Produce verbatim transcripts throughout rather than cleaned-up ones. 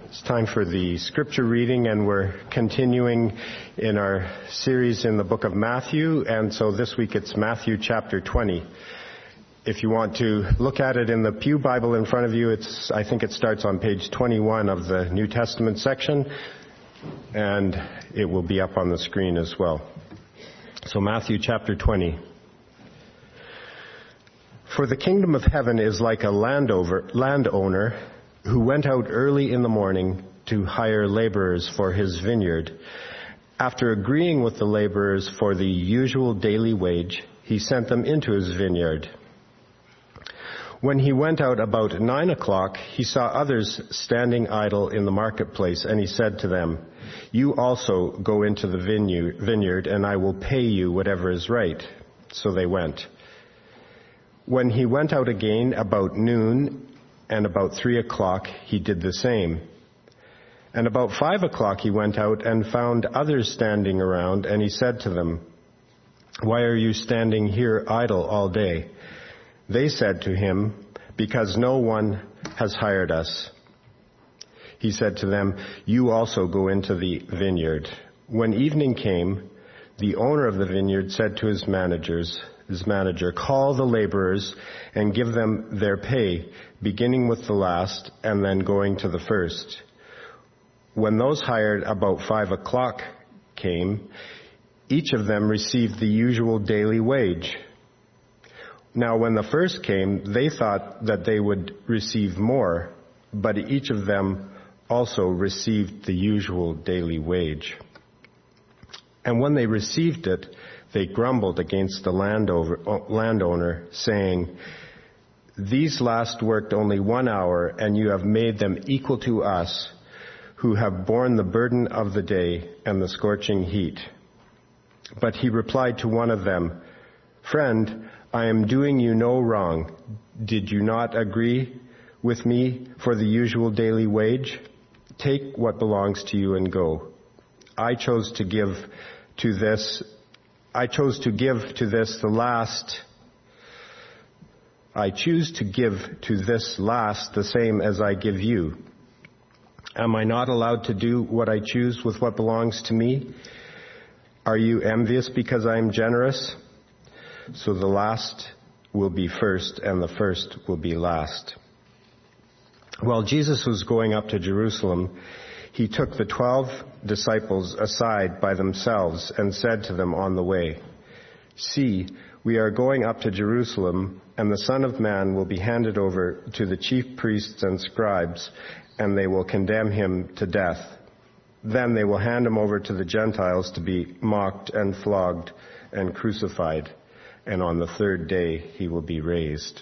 It's time for the scripture reading, and we're continuing in our series in the book of Matthew, and so this week it's Matthew chapter twenty. If you want to look at it in the Pew Bible in front of you, it's I think it starts on page twenty-one of the New Testament section, and it will be up on the screen as well. So Matthew chapter twenty. For the kingdom of heaven is like a landover, landowner who went out early in the morning to hire laborers for his vineyard. After agreeing with the laborers for the usual daily wage, he sent them into his vineyard. When he went out about nine o'clock, he saw others standing idle in the marketplace, and he said to them, "You also go into the vineyard, and I will pay you whatever is right." So they went. When he went out again about noon and about three o'clock, he did the same. And about five o'clock he went out and found others standing around, and he said to them, "Why are you standing here idle all day?" They said to him, "Because no one has hired us." He said to them, "You also go into the vineyard." When evening came, the owner of the vineyard said to his managers, his manager, "Call the laborers and give them their pay, beginning with the last and then going to the first." When those hired about five o'clock came, each of them received the usual daily wage. Now when the first came, they thought that they would receive more, but each of them also received the usual daily wage. And when they received it, they grumbled against the landowner, saying, "These last worked only one hour, and you have made them equal to us, who have borne the burden of the day and the scorching heat." But he replied to one of them, "Friend, I am doing you no wrong. Did you not agree with me for the usual daily wage? Take what belongs to you and go. I chose to give to this I chose to give to this the last, I choose to give to this last the same as I give you. Am I not allowed to do what I choose with what belongs to me? Are you envious because I am generous? So the last will be first, and the first will be last." While Jesus was going up to Jerusalem, he took the twelve disciples aside by themselves and said to them on the way, "See, we are going up to Jerusalem, and the Son of Man will be handed over to the chief priests and scribes, and they will condemn him to death. Then they will hand him over to the Gentiles to be mocked and flogged and crucified, and on the third day he will be raised."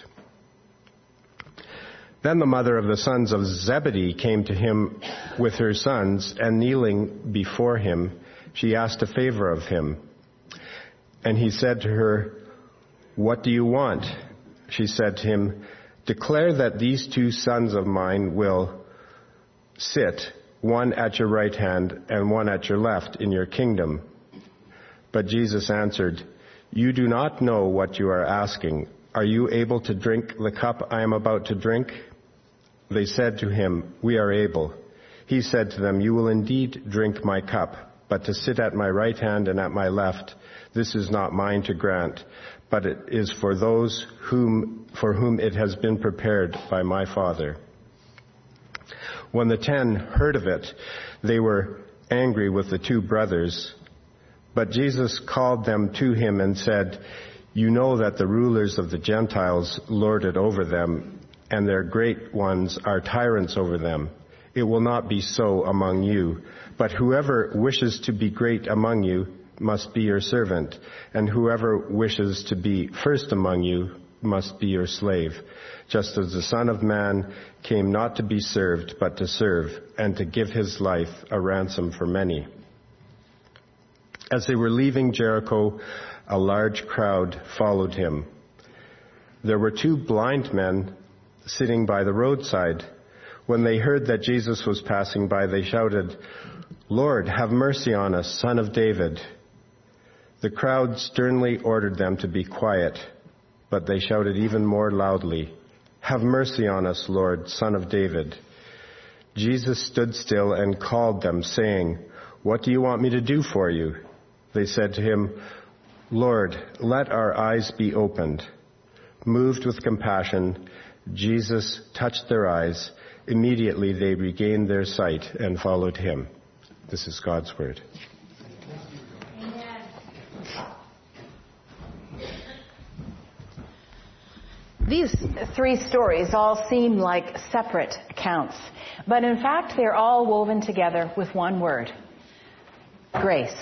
Then the mother of the sons of Zebedee came to him with her sons, and kneeling before him, she asked a favor of him. And he said to her, "What do you want?" She said to him, "Declare that these two sons of mine will sit, one at your right hand and one at your left, in your kingdom." But Jesus answered, "You do not know what you are asking. Are you able to drink the cup I am about to drink?" They said to him, "We are able." He said to them, "You will indeed drink my cup, but to sit at my right hand and at my left, this is not mine to grant, but it is for those whom, for whom it has been prepared by my Father." When the ten heard of it, they were angry with the two brothers. But Jesus called them to him and said, "You know that the rulers of the Gentiles lord it over them, and their great ones are tyrants over them. It will not be so among you, but whoever wishes to be great among you must be your servant, and whoever wishes to be first among you must be your slave, just as the Son of Man came not to be served, but to serve, and to give his life a ransom for many." As they were leaving Jericho, a large crowd followed him. There were two blind men sitting by the roadside. When they heard that Jesus was passing by, they shouted, "Lord, have mercy on us, Son of David." The crowd sternly ordered them to be quiet, but they shouted even more loudly, "Have mercy on us, Lord, Son of David." Jesus stood still and called them, saying, "What do you want me to do for you?" They said to him, "Lord, let our eyes be opened." Moved with compassion, Jesus touched their eyes. Immediately they regained their sight and followed him. This is God's word. These three stories all seem like separate accounts, but in fact they're all woven together with one word: grace.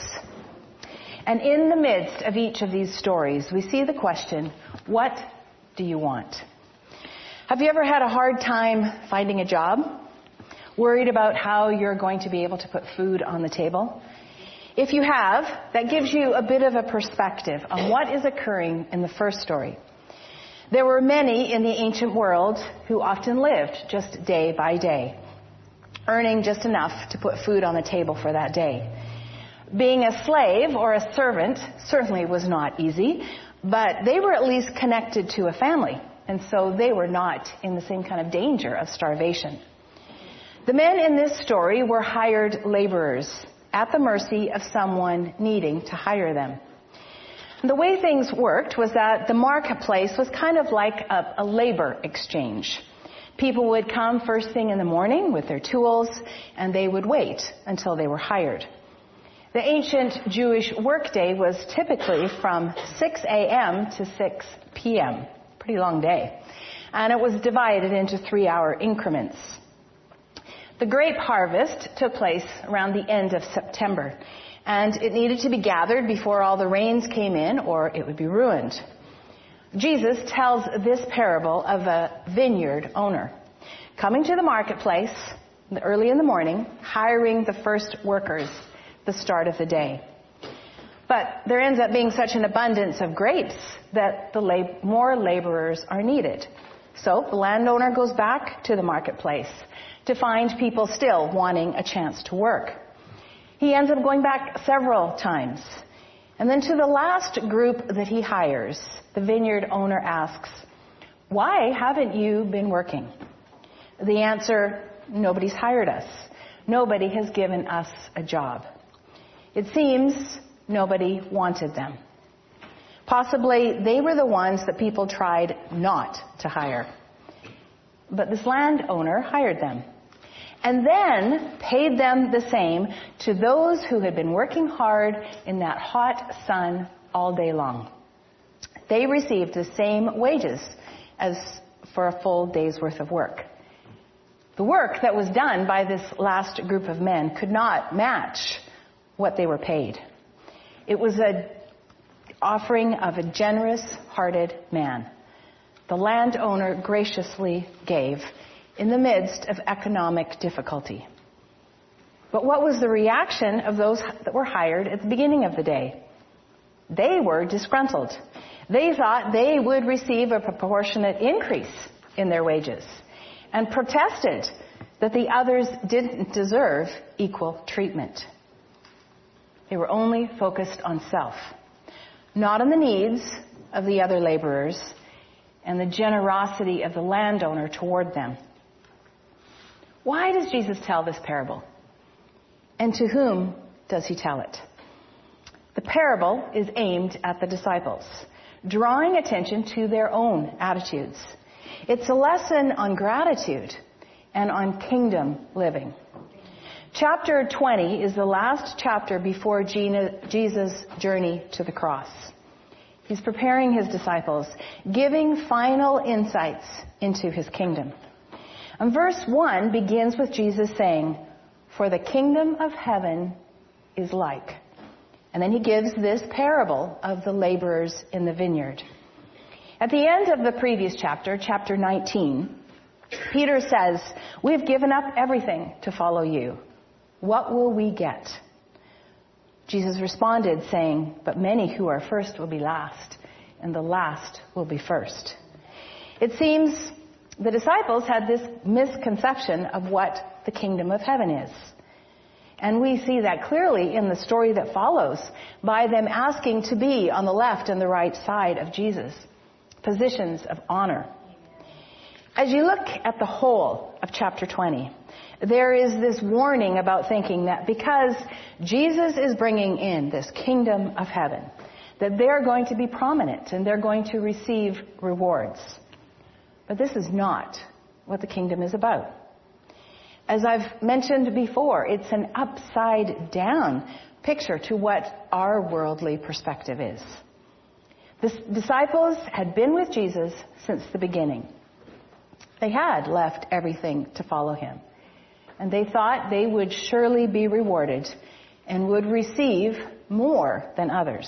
And in the midst of each of these stories, we see the question, what do you want? Have you ever had a hard time finding a job? Worried about how you're going to be able to put food on the table? If you have, that gives you a bit of a perspective on what is occurring in the first story. There were many in the ancient world who often lived just day by day, earning just enough to put food on the table for that day. Being a slave or a servant certainly was not easy, but they were at least connected to a family, and so they were not in the same kind of danger of starvation. The men in this story were hired laborers at the mercy of someone needing to hire them. And the way things worked was that the marketplace was kind of like a, a labor exchange. People would come first thing in the morning with their tools, and they would wait until they were hired. The ancient Jewish workday was typically from six a.m. to six p.m., pretty long day, and it was divided into three-hour increments. The grape harvest took place around the end of September, and it needed to be gathered before all the rains came in, or it would be ruined. Jesus tells this parable of a vineyard owner coming to the marketplace early in the morning, hiring the first workers the start of the day. But there ends up being such an abundance of grapes that the lab- more laborers are needed. So the landowner goes back to the marketplace to find people still wanting a chance to work. He ends up going back several times. And then to the last group that he hires, the vineyard owner asks, "Why haven't you been working?" The answer, "Nobody's hired us. Nobody has given us a job." It seems nobody wanted them. Possibly they were the ones that people tried not to hire. But this landowner hired them, and then paid them the same to those who had been working hard in that hot sun all day long. They received the same wages as for a full day's worth of work. The work that was done by this last group of men could not match what they were paid. It was an offering of a generous-hearted man. The landowner graciously gave in the midst of economic difficulty. But what was the reaction of those that were hired at the beginning of the day? They were disgruntled. They thought they would receive a proportionate increase in their wages and protested that the others didn't deserve equal treatment. They were only focused on self, not on the needs of the other laborers and the generosity of the landowner toward them. Why does Jesus tell this parable? And to whom does he tell it? The parable is aimed at the disciples, drawing attention to their own attitudes. It's a lesson on gratitude and on kingdom living. Chapter twenty is the last chapter before Jesus' journey to the cross. He's preparing his disciples, giving final insights into his kingdom. And verse one begins with Jesus saying, "For the kingdom of heaven is like." And then he gives this parable of the laborers in the vineyard. At the end of the previous chapter, chapter nineteen, Peter says, "We've given up everything to follow you. What will we get?" Jesus responded saying, "But many who are first will be last, and the last will be first." It seems the disciples had this misconception of what the kingdom of heaven is. And we see that clearly in the story that follows by them asking to be on the left and the right side of Jesus, positions of honor. As you look at the whole of chapter twenty, there is this warning about thinking that because Jesus is bringing in this kingdom of heaven, that they're going to be prominent and they're going to receive rewards. But this is not what the kingdom is about. As I've mentioned before, it's an upside down picture to what our worldly perspective is. The disciples had been with Jesus since the beginning. They had left everything to follow him. And they thought they would surely be rewarded and would receive more than others.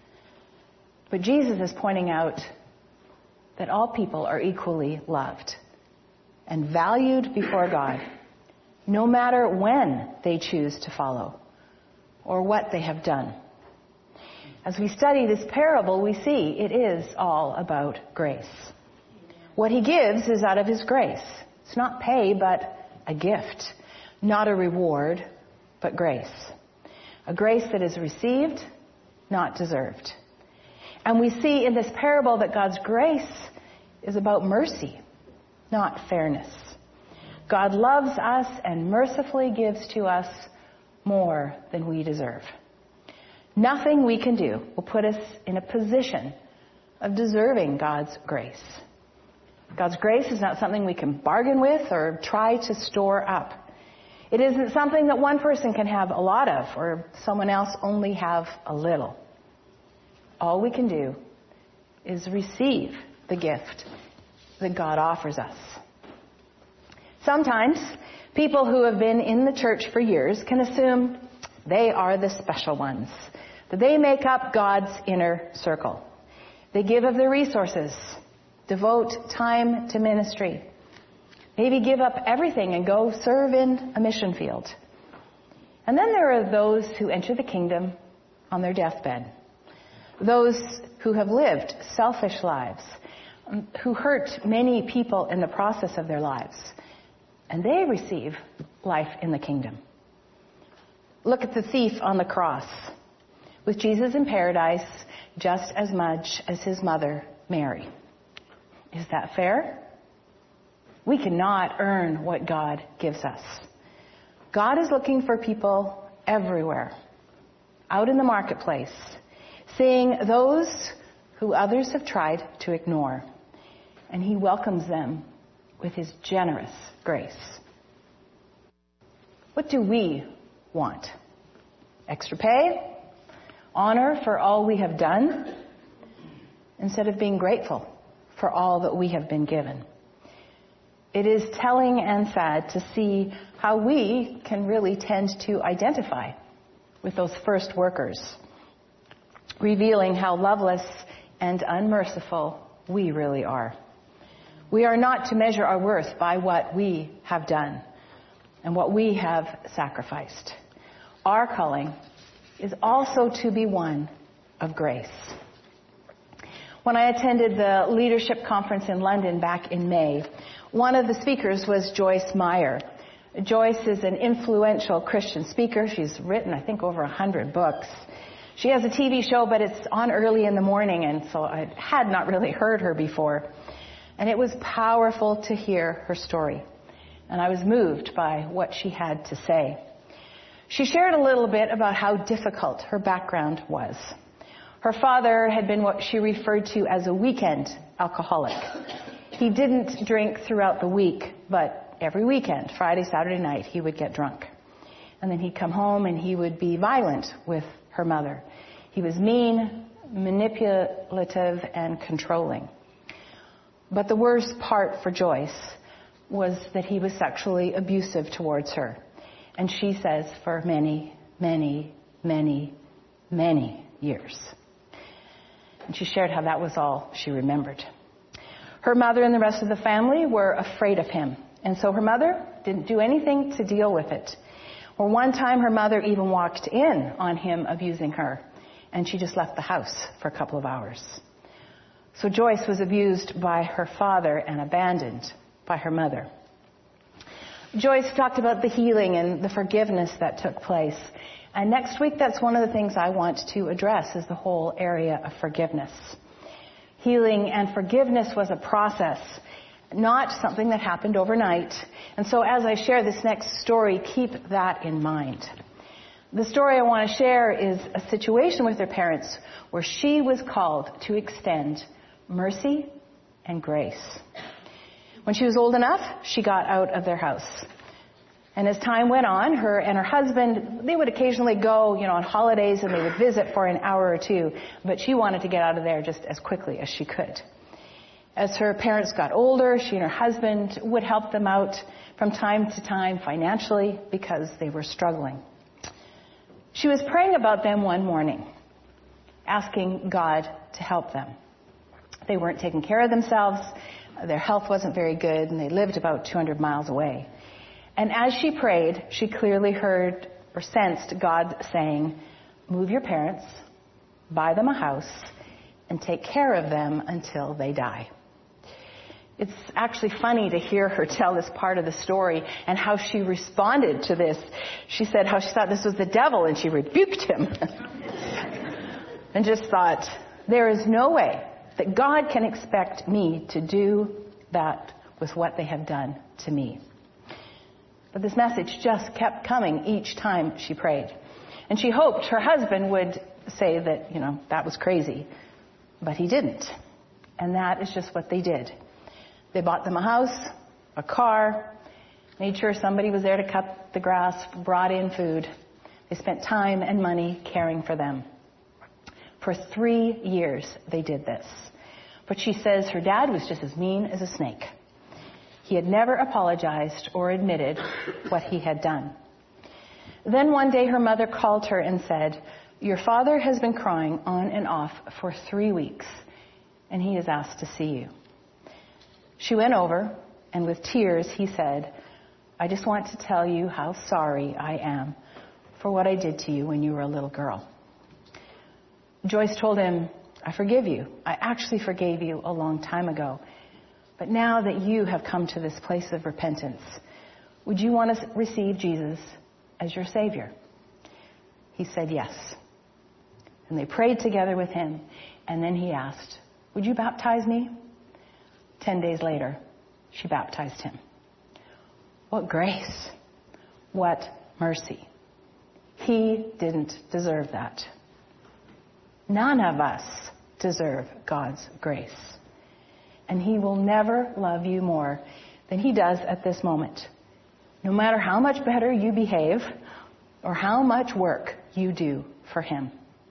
But Jesus is pointing out that all people are equally loved and valued before God, no matter when they choose to follow or what they have done. As we study this parable, we see it is all about grace. What he gives is out of his grace. It's not pay, but a gift. Not a reward, but grace. A grace that is received, not deserved. And we see in this parable that God's grace is about mercy, not fairness. God loves us and mercifully gives to us more than we deserve. Nothing we can do will put us in a position of deserving God's grace. God's grace is not something we can bargain with or try to store up. It isn't something that one person can have a lot of or someone else only have a little. All we can do is receive the gift that God offers us. Sometimes people who have been in the church for years can assume they are the special ones, that they make up God's inner circle. They give of their resources, devote time to ministry, maybe give up everything and go serve in a mission field. And then there are those who enter the kingdom on their deathbed, those who have lived selfish lives, who hurt many people in the process of their lives, and they receive life in the kingdom. Look at the thief on the cross, with Jesus in paradise just as much as his mother, Mary. Is that fair? We cannot earn what God gives us. God is looking for people everywhere, out in the marketplace, seeing those who others have tried to ignore, and he welcomes them with his generous grace. What do we want? Extra pay? Honor for all we have done? Instead of being grateful for all that we have been given. It is telling and sad to see how we can really tend to identify with those first workers, revealing how loveless and unmerciful we really are. We are not to measure our worth by what we have done and what we have sacrificed. Our calling is also to be one of grace. When I attended the leadership conference in London back in May, one of the speakers was Joyce Meyer. Joyce is an influential Christian speaker. She's written, I think, over a hundred books. She has a T V show, but it's on early in the morning, and so I had not really heard her before. And it was powerful to hear her story. And I was moved by what she had to say. She shared a little bit about how difficult her background was. Her father had been what she referred to as a weekend alcoholic. He didn't drink throughout the week, but every weekend, Friday, Saturday night, he would get drunk. And then he'd come home and he would be violent with her mother. He was mean, manipulative, and controlling. But the worst part for Joyce was that he was sexually abusive towards her. And she says for many, many, many, many years. And she shared how that was all she remembered. Her mother and the rest of the family were afraid of him. And so her mother didn't do anything to deal with it. Or one time her mother even walked in on him abusing her. And she just left the house for a couple of hours. So Joyce was abused by her father and abandoned by her mother. Joyce talked about the healing and the forgiveness that took place. And next week, that's one of the things I want to address is the whole area of forgiveness. Healing and forgiveness was a process not something that happened overnight. And so as I share this next story, keep that in mind. The story I want to share is a situation with her parents where she was called to extend mercy and grace. When she was old enough, she got out of their house. And as time went on, her and her husband, they would occasionally go, you know, on holidays and they would visit for an hour or two. But she wanted to get out of there just as quickly as she could. As her parents got older, she and her husband would help them out from time to time financially because they were struggling. She was praying about them one morning, asking God to help them. They weren't taking care of themselves, their health wasn't very good, and they lived about two hundred miles away. And as she prayed, she clearly heard or sensed God saying, move your parents, buy them a house, and take care of them until they die. It's actually funny to hear her tell this part of the story and how she responded to this. She said how she thought this was the devil and she rebuked him. And just thought, there is no way that God can expect me to do that with what they have done to me. But this message just kept coming each time she prayed. And she hoped her husband would say that, you know, that was crazy. But he didn't. And that is just what they did. They bought them a house, a car, made sure somebody was there to cut the grass, brought in food. They spent time and money caring for them. For three years they did this. But she says her dad was just as mean as a snake. He had never apologized or admitted what he had done. Then one day her mother called her and said, your father has been crying on and off for three weeks, and he has asked to see you. She went over, and with tears he said, I just want to tell you how sorry I am for what I did to you when you were a little girl. Joyce told him, I forgive you. I actually forgave you a long time ago. But now that you have come to this place of repentance, would you want to receive Jesus as your Savior? He said yes. And they prayed together with him, and then he asked, would you baptize me? Ten days later, she baptized him. What grace! What mercy! He didn't deserve that. None of us deserve God's grace. And he will never love you more than he does at this moment. No matter how much better you behave or how much work you do for him.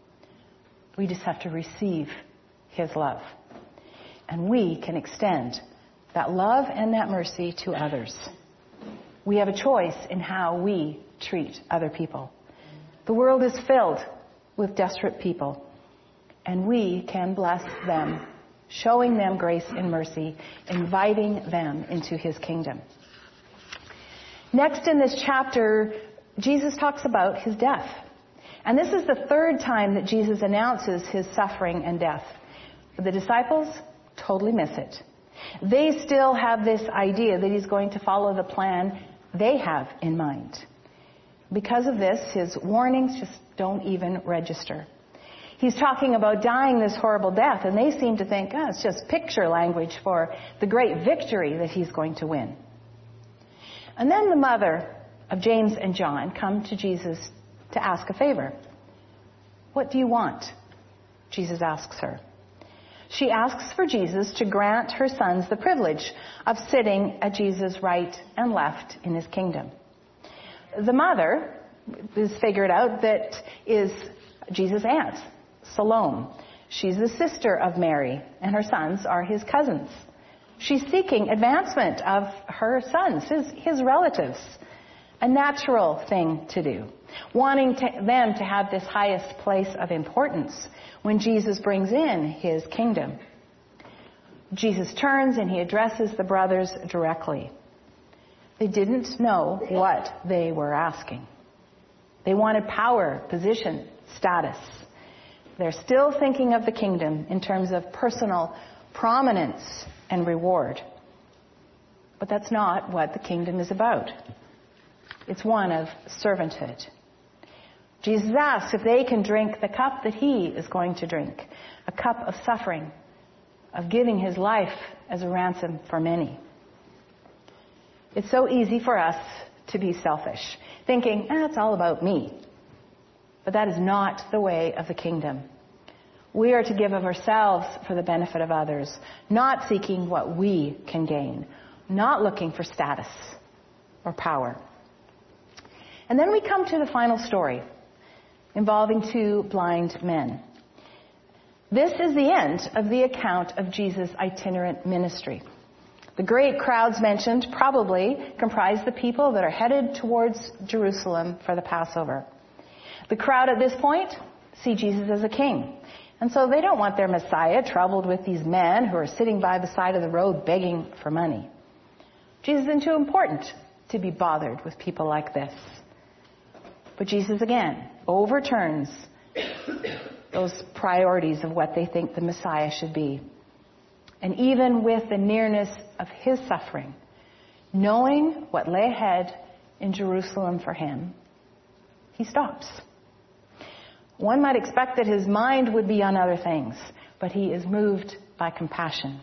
We just have to receive his love. And we can extend that love and that mercy to others. We have a choice in how we treat other people. The world is filled with desperate people, and we can bless them, showing them grace and mercy, inviting them into his kingdom. Next in this chapter, Jesus talks about his death. And this is the third time that Jesus announces his suffering and death. But the disciples totally miss it. They still have this idea that he's going to follow the plan they have in mind. Because of this, his warnings just don't even register. He's talking about dying this horrible death, and they seem to think, oh, it's just picture language for the great victory that he's going to win. And then the mother of James and John come to Jesus to ask a favor. What do you want? Jesus asks her. She asks for Jesus to grant her sons the privilege of sitting at Jesus' right and left in his kingdom. The mother is figured out that is Jesus' aunt, Salome. She's the sister of Mary, and her sons are his cousins. She's seeking advancement of her sons, his, his relatives. A natural thing to do. Wanting to, them to have this highest place of importance when Jesus brings in his kingdom. Jesus turns and he addresses the brothers directly. They didn't know what they were asking. They wanted power, position, status. They're still thinking of the kingdom in terms of personal prominence and reward. But that's not what the kingdom is about. It's one of servanthood. Jesus asks if they can drink the cup that he is going to drink, a cup of suffering, of giving his life as a ransom for many. It's so easy for us to be selfish, thinking, ah, it's all about me. But that is not the way of the kingdom. We are to give of ourselves for the benefit of others, not seeking what we can gain, not looking for status or power. And then we come to the final story involving two blind men. This is the end of the account of Jesus' itinerant ministry. The great crowds mentioned probably comprise the people that are headed towards Jerusalem for the Passover. The crowd at this point see Jesus as a king. And so they don't want their Messiah troubled with these men who are sitting by the side of the road begging for money. Jesus isn't too important to be bothered with people like this. But Jesus again overturns those priorities of what they think the Messiah should be. And even with the nearness of his suffering, knowing what lay ahead in Jerusalem for him, he stops. One might expect that his mind would be on other things, but he is moved by compassion.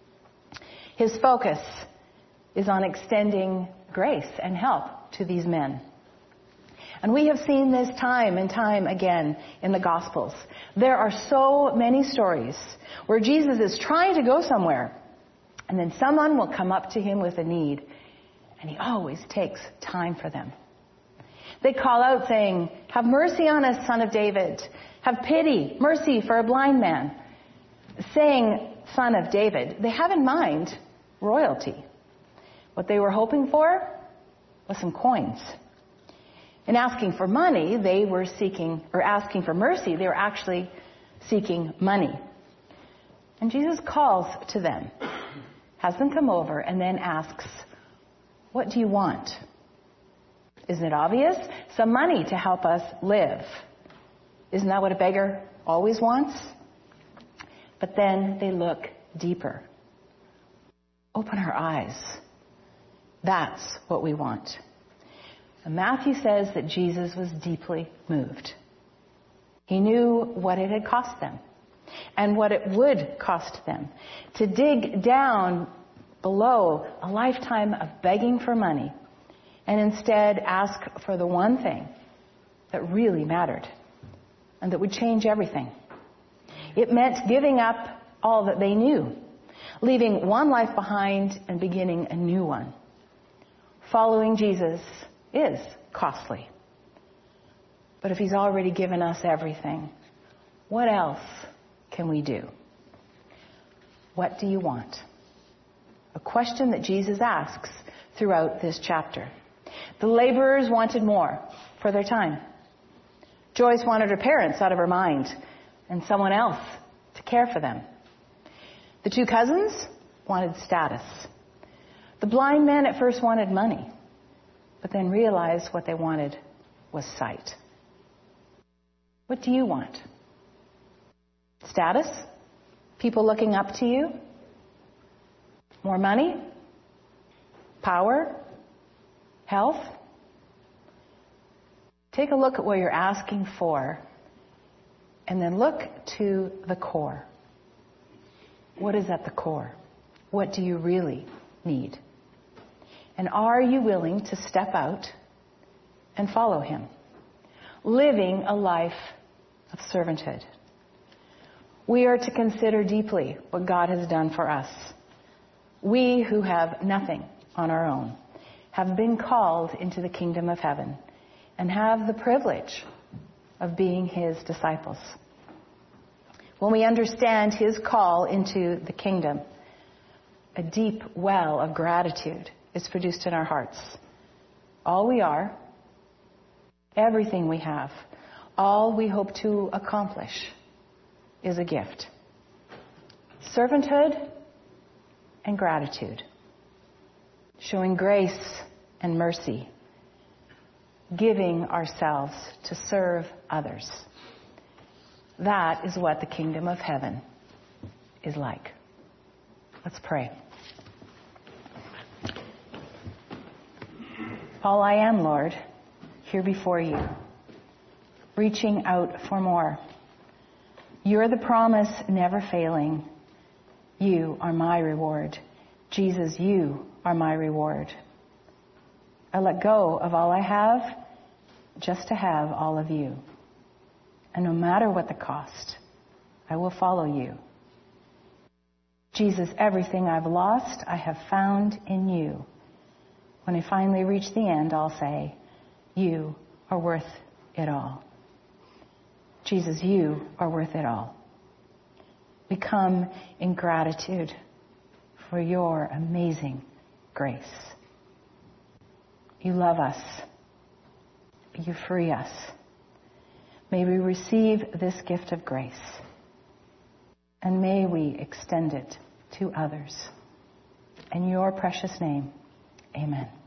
His focus is on extending grace and help to these men. And we have seen this time and time again in the Gospels. There are so many stories where Jesus is trying to go somewhere, and then someone will come up to him with a need, and he always takes time for them. They call out saying, "Have mercy on us, Son of David. Have pity, mercy for a blind man." Saying Son of David, they have in mind royalty. What they were hoping for was some coins. In asking for money, they were seeking, or asking for mercy, they were actually seeking money. And Jesus calls to them, has them come over, and then asks, "What do you want?" Isn't it obvious? Some money to help us live. Isn't that what a beggar always wants? But then they look deeper. Open our eyes. That's what we want. And Matthew says that Jesus was deeply moved. He knew what it had cost them and what it would cost them to dig down below a lifetime of begging for money and instead ask for the one thing that really mattered and that would change everything. It meant giving up all that they knew, leaving one life behind and beginning a new one. Following Jesus is costly. But if he's already given us everything, what else can we do? What do you want? A question that Jesus asks throughout this chapter. The laborers wanted more for their time. Joyce wanted her parents out of her mind and someone else to care for them. The two cousins wanted status. The blind man at first wanted money, but then realized what they wanted was sight. What do you want? Status? People looking up to you? More money? Power? Health? Take a look at what you're asking for, and then look to the core. What is at the core? What do you really need? And are you willing to step out and follow him, living a life of servanthood? We are to consider deeply what God has done for us. We who have nothing on our own have been called into the kingdom of heaven and have the privilege of being his disciples. When we understand his call into the kingdom, a deep well of gratitude is produced in our hearts. All we are, everything we have, all we hope to accomplish is a gift. Servanthood and gratitude. Showing grace and mercy. Giving ourselves to serve others. That is what the kingdom of heaven is like. Let's pray. All I am, Lord, here before you, reaching out for more. You're the promise never failing. You are my reward. Jesus, you are my reward. I let go of all I have just to have all of you. And no matter what the cost, I will follow you. Jesus, everything I've lost, I have found in you. When I finally reach the end, I'll say, you are worth it all. Jesus, you are worth it all. We come in gratitude for your amazing grace. You love us. You free us. May we receive this gift of grace. And may we extend it to others. In your precious name, amen.